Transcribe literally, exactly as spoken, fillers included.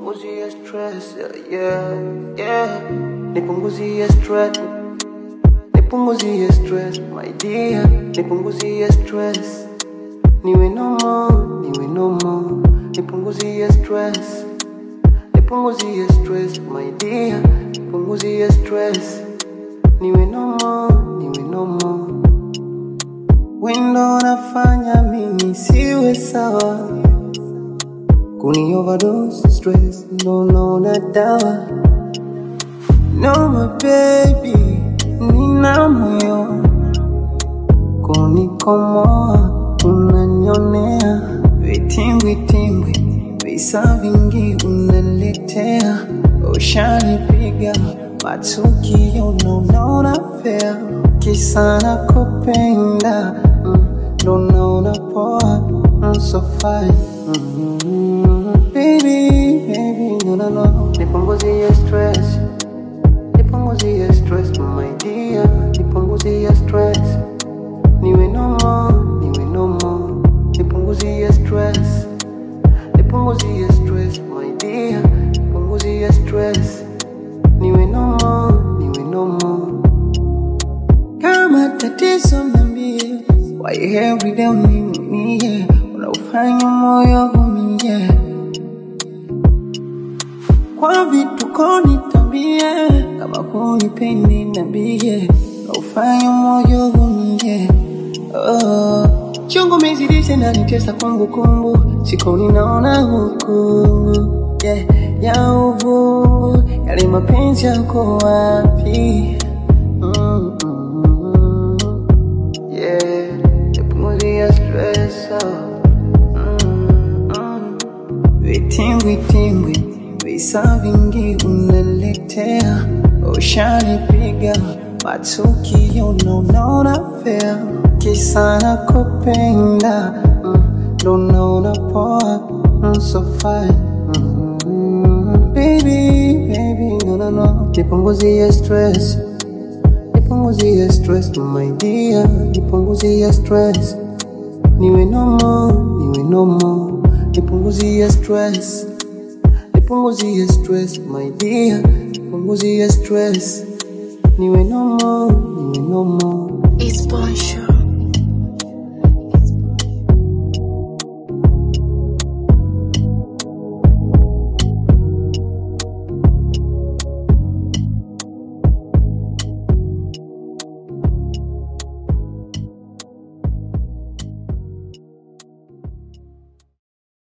nipunguzie stress, yeah, yeah. Nipunguzie stress, nipunguzie stress, my dear. Nipunguzie stress, niwe no more, niwe no more. Nipunguzie stress, nipunguzie stress, my dear. Nipunguzie stress, niwe no more, niwe no more. Wendo nafanya mimi siwe sawa, kuni overdose stress, no no na dawa. No my baby, nina moyo, kuni komoa, unanyonea. Vitingwi tingwi, visa vingi unaletea. Ushanipiga, matukio no no na fair. Kisa nakupenda, mm, don't know na poa, I'm so fine. Mm-hmm. Baby, baby, no no no. Nipunguzie stress, nipunguzie stress, my dear. Nipunguzie stress, niwe no more, niwe no more. Nipunguzie stress, nipunguzie stress, my dear. Nipunguzie stress, niwe no more, niwe no more. Kama tatizo niambie, why every day unaniumia, unaufanya moyo umie. Kwa vituko nitambie, kama hunipendi niambie, unaufanya moyo umie. Oh, chungu mezidisha na nitesa kumbu kumbu, siku ninaona hukumu, yeah, ya uvungu, yale mapenzi yako wapi? Mm. Stress, oh. mm, mm. Vitingwi tingwi, visa vingi unaletea. Ushanipiga, matukio no no na fair. Kisa nakupenda, mm, don't know na poa, I'm so fine. Mm-hmm. Baby, baby, no no no. Nipunguzie stress, nipunguzie stress, my dear. Nipunguzie stress, niwe no more, niwe no more. Nipunguzie stress, nipunguzie stress, my dear. Nipunguzie stress, niwe no more, niwe no more. It's Bonjour.